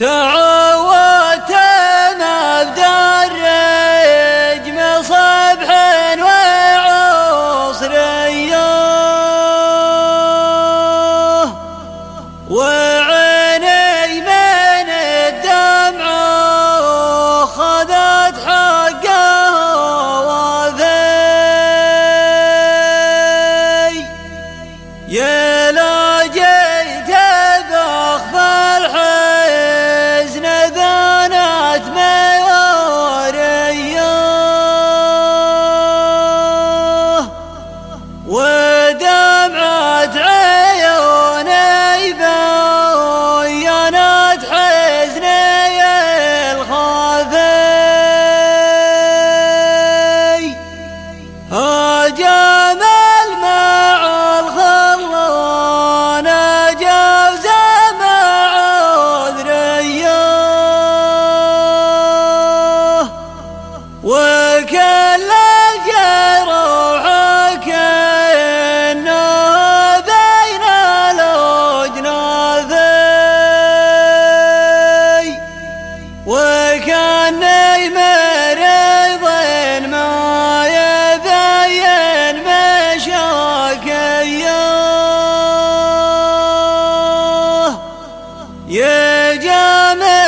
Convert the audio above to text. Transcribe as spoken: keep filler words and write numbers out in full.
تعودت انا بدرج من صبح وعصريه وعيني من الدمع خذت حقها وفي يا لا جيت بخف الحزن بنات ميوريه ودمعة عيوني بينت حزني الخفي هاجم الماء الخلان جوز مع عذريه وكل الجروح كأنه بين الأجنافي وكأني مريض ما يبين مشاكيه يا جامع